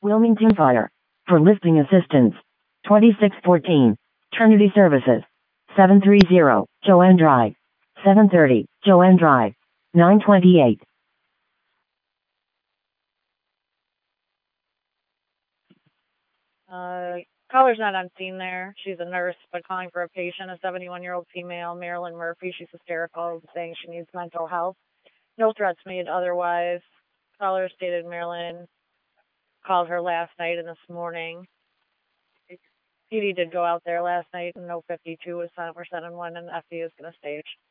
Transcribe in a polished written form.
Wilmington Fire. For listing assistance. 2614. Trinity Services. 730 Joanne Drive. 730 Joanne Drive. 928. Caller's not on scene there. She's a nurse, but calling for a patient, a 71-year-old female, Marilyn Murphy. She's hysterical, saying she needs mental health. No threats made otherwise. Caller stated Marilyn called her last night and this morning. PD did go out there last night, and no 52 was sent. We're sending one, and FD is going to stage.